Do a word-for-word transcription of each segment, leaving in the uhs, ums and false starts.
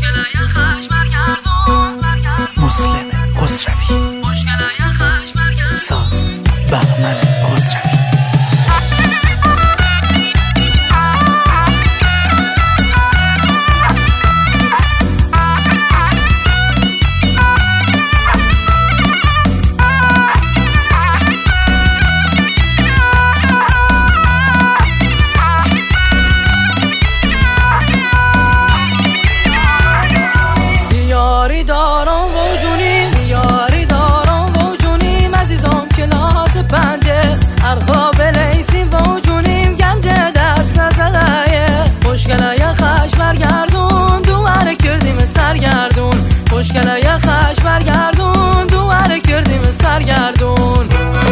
مشکل خش برگردون مسلم خسروی مشکل خش برگردون ساز بهمن خسروی. مشکل یا خش برگردون دوباره کردیم سرگردون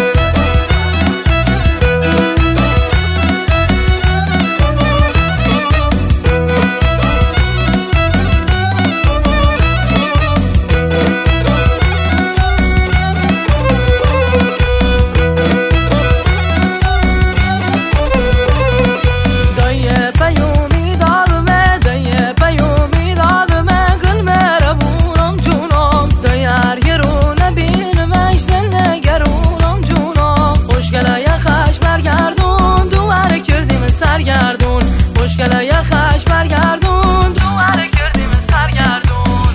مشکل یا خش برگردون دوباره کردیم سرگردون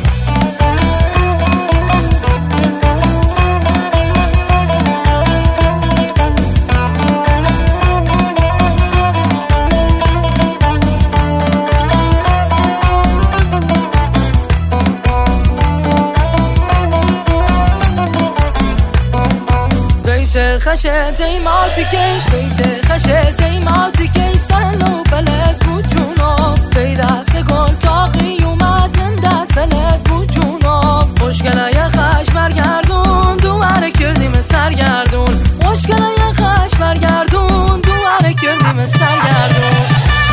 بیت خشه تیماتی کش بیت خشه تیماتی کش سنو بلد بود جونا بیدست گل تاقی اومد من دستلت بود جونا مشکل یا خش برگردون دوباره کردیم سرگردون مشکل یا خش برگردون دوباره کردیم سرگردون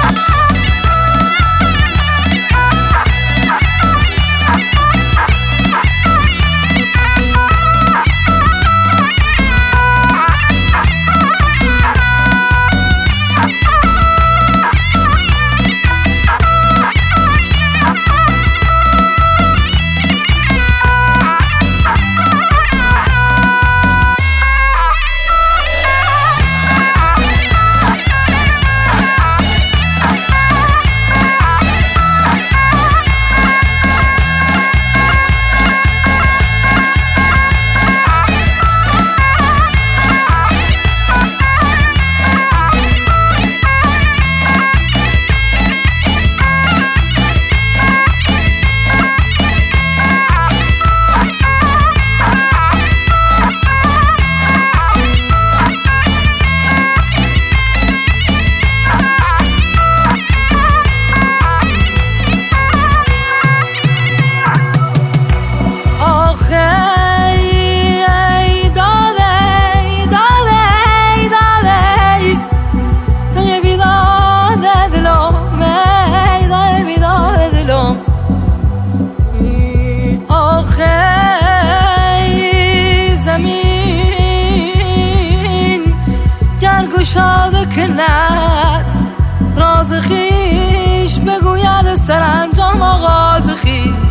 شاده کند راز خیش بگوید سرانجام آغاز خیش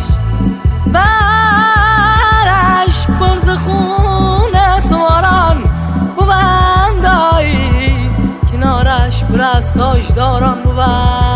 برش پرز خون سواران ببندایی کنارش پر از تاجداران بود.